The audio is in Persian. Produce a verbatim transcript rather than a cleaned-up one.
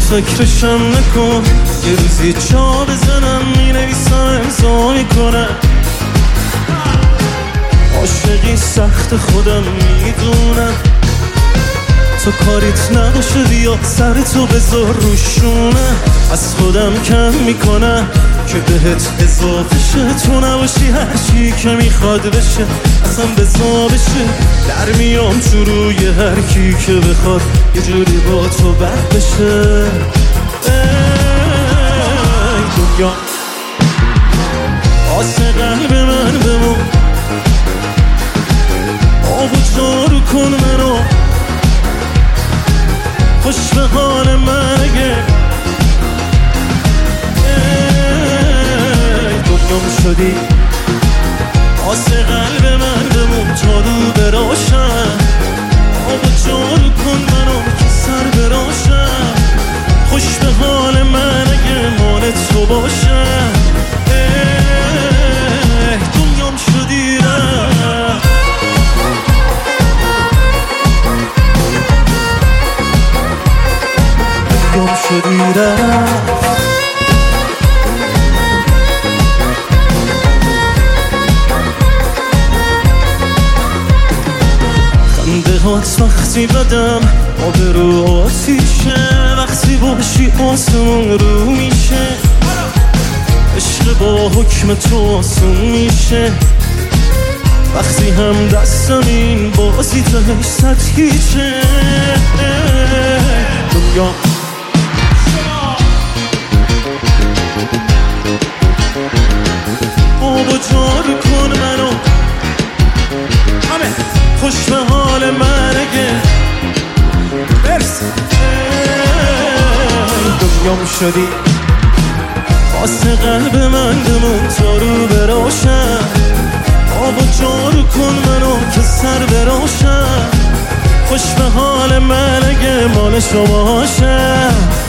فکرشم نکن، یه روزی جا بزنم مینویسم امضا میکنم. عاشقی سخت خودم میدونم، تو کاریت نباشه بیا سرتو بذار روشونه. از خودم کم میکنم که بهت اضافه شه، تو نباشی هرچی که میخواد بشه اصلا بزا بشه. در میام تو روی هر کی که بخواد یه جوری با تو بد بشه. ای دنیا آسه قلب من بمون، آب و جارو کن منو، خوش به حال من اگه دنیام شدی. آسه قلب من بمون تا رو براشم، آب و جارو کن منو که سر براشم. خوش به حال من اگه مال تو باشم. دنیام شدی رفت، دنیام شدی رفت. خنده هات وقتی بدم آبرو آتیشه، وقتی باشی آسمون رو میشه. عشق با حکم تو آسون میشه، وقتی هم دستم این بازی تهش سطحیچه. دنیا آب و جارو کن منو، همه خوش به حال من اگه برس. دنیام شدی واسه قلب من بمون تا رو براشم، آب و جارو کن منو که سر براشم. خوش به حال من اگه مال شما باشم.